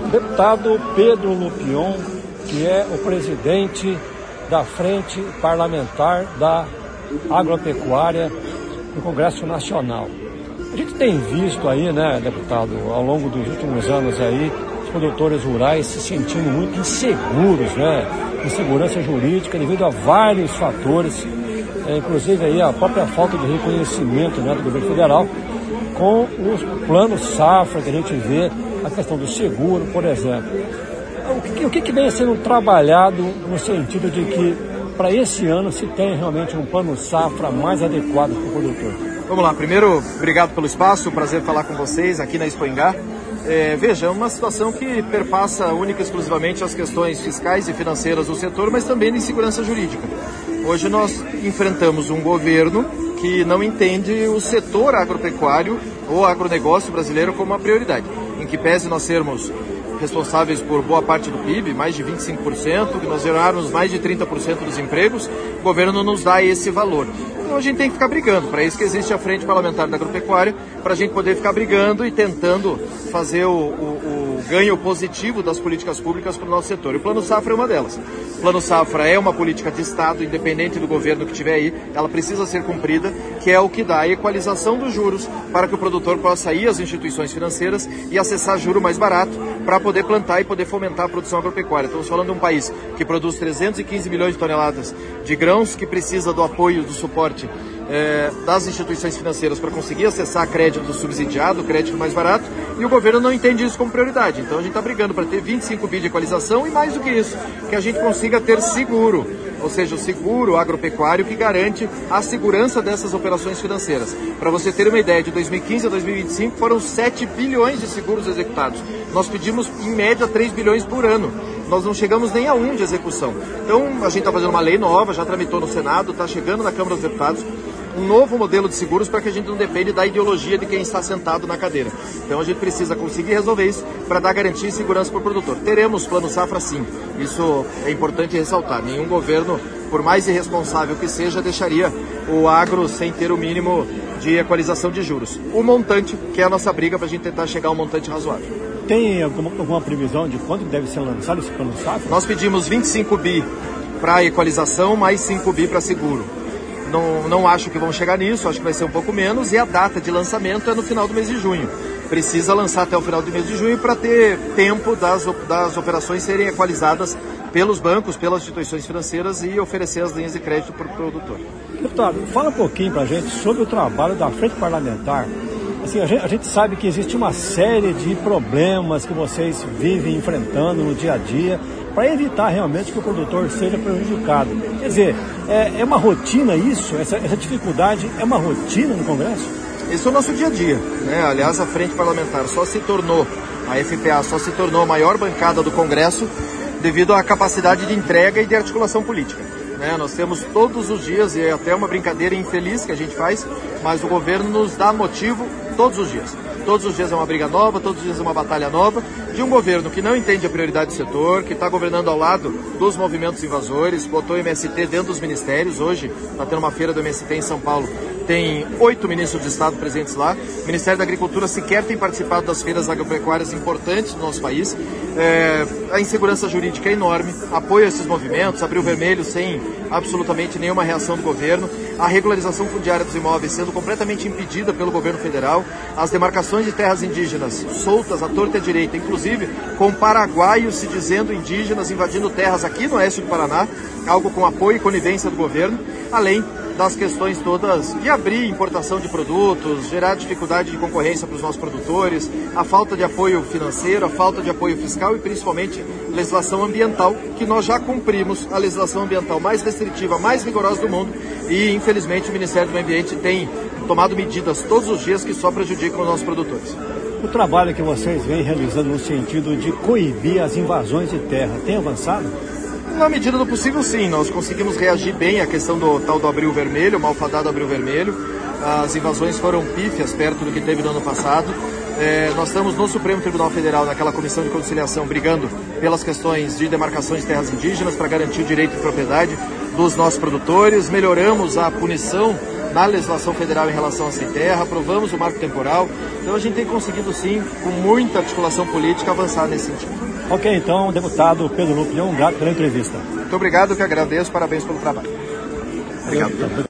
Deputado Pedro Lupion, que é o presidente da Frente Parlamentar da Agropecuária no Congresso Nacional. A gente tem visto aí, né, deputado, ao longo dos últimos anos aí, os produtores rurais se sentindo muito inseguros, né, insegurança jurídica devido a vários fatores, inclusive aí a própria falta de reconhecimento, né, do governo federal com os planos safra que a gente vê, a questão do seguro, por exemplo. O que vem sendo trabalhado no sentido de que para esse ano se tem realmente um plano safra mais adequado para o produtor? Vamos lá, primeiro, obrigado pelo espaço, prazer falar com vocês aqui na Expo Ingá. Veja, é uma situação que perpassa única e exclusivamente as questões fiscais e financeiras do setor, mas também de insegurança jurídica. Hoje nós enfrentamos um governo que não entende o setor agropecuário ou agronegócio brasileiro como uma prioridade, em que pese nós sermos responsáveis por boa parte do PIB, mais de 25%, que nós gerarmos mais de 30% dos empregos, o governo não nos dá esse valor. Então a gente tem que ficar brigando, para isso que existe a Frente Parlamentar da Agropecuária, para a gente poder ficar brigando e tentando fazer o ganho positivo das políticas públicas para o nosso setor. E o Plano Safra é uma delas. O Plano Safra é uma política de Estado, independente do governo que tiver aí, ela precisa ser cumprida, que é o que dá a equalização dos juros para que o produtor possa ir às instituições financeiras e acessar juro mais barato para poder plantar e poder fomentar a produção agropecuária. Estamos falando de um país que produz 315 milhões de toneladas de grãos, que precisa do apoio, do suporte das instituições financeiras para conseguir acessar crédito subsidiado, crédito mais barato, e o governo não entende isso como prioridade. Então a gente está brigando para ter 25 bi de equalização e mais do que isso, que a gente consiga ter seguro, ou seja, o seguro agropecuário que garante a segurança dessas operações financeiras. Para você ter uma ideia, de 2015 a 2025 foram 7 bilhões de seguros executados. Nós pedimos em média 3 bilhões por ano. Nós não chegamos nem a 1 de execução. Então a gente está fazendo uma lei nova, já tramitou no Senado, está chegando na Câmara dos Deputados, um novo modelo de seguros para que a gente não depende da ideologia de quem está sentado na cadeira. Então a gente precisa conseguir resolver isso para dar garantia e segurança para o produtor. Teremos plano safra sim, isso é importante ressaltar. Nenhum governo, por mais irresponsável que seja, deixaria o agro sem ter o mínimo de equalização de juros. O montante, que é a nossa briga para a gente tentar chegar a um montante razoável. Tem alguma previsão de quando deve ser lançado esse plano safra? Nós pedimos 25 bi para equalização, mais 5 bi para seguro. Não acho que vão chegar nisso, acho que vai ser um pouco menos, e a data de lançamento é no final do mês de junho. Precisa lançar até o final do mês de junho para ter tempo das operações serem equalizadas pelos bancos, pelas instituições financeiras e oferecer as linhas de crédito para o produtor. Deputado, fala um pouquinho para a gente sobre o trabalho da Frente Parlamentar. Assim, a gente sabe que existe uma série de problemas que vocês vivem enfrentando no dia a dia para evitar realmente que o produtor seja prejudicado. Quer dizer, é uma rotina isso? Essa dificuldade é uma rotina no Congresso? Esse é o nosso dia a dia, né? Aliás, a Frente Parlamentar a FPA só se tornou a maior bancada do Congresso devido à capacidade de entrega e de articulação política. Nós temos todos os dias, e é até uma brincadeira infeliz que a gente faz, mas o governo nos dá motivo todos os dias. Todos os dias é uma briga nova, todos os dias é uma batalha nova, de um governo que não entende a prioridade do setor, que está governando ao lado dos movimentos invasores, botou o MST dentro dos ministérios. Hoje está tendo uma feira do MST em São Paulo, tem 8 ministros de Estado presentes lá. O Ministério da Agricultura sequer tem participado das feiras agropecuárias importantes do nosso país. A insegurança jurídica é enorme, apoio a esses movimentos, Abril Vermelho sem absolutamente nenhuma reação do governo, a regularização fundiária dos imóveis sendo completamente impedida pelo governo federal, as demarcações de terras indígenas soltas à torta e à direita, inclusive com paraguaios se dizendo indígenas invadindo terras aqui no oeste do Paraná, algo com apoio e conivência do governo, além das questões todas de abrir importação de produtos, gerar dificuldade de concorrência para os nossos produtores, a falta de apoio financeiro, a falta de apoio fiscal e principalmente legislação ambiental, que nós já cumprimos a legislação ambiental mais restritiva, mais rigorosa do mundo e infelizmente o Ministério do Meio Ambiente tem tomado medidas todos os dias que só prejudicam os nossos produtores. O trabalho que vocês vêm realizando no sentido de coibir as invasões de terra tem avançado? Na medida do possível, sim. Nós conseguimos reagir bem à questão do tal do Abril Vermelho, o malfadado Abril Vermelho. As invasões foram pífias perto do que teve no ano passado. Nós estamos no Supremo Tribunal Federal, naquela comissão de conciliação, brigando pelas questões de demarcações de terras indígenas para garantir o direito de propriedade dos nossos produtores. Melhoramos a punição na legislação federal em relação a sem terra, aprovamos o marco temporal. Então a gente tem conseguido sim, com muita articulação política, avançar nesse sentido. Ok, então, deputado Pedro Lupion, grato pela entrevista. Muito obrigado, que agradeço, parabéns pelo trabalho. Obrigado.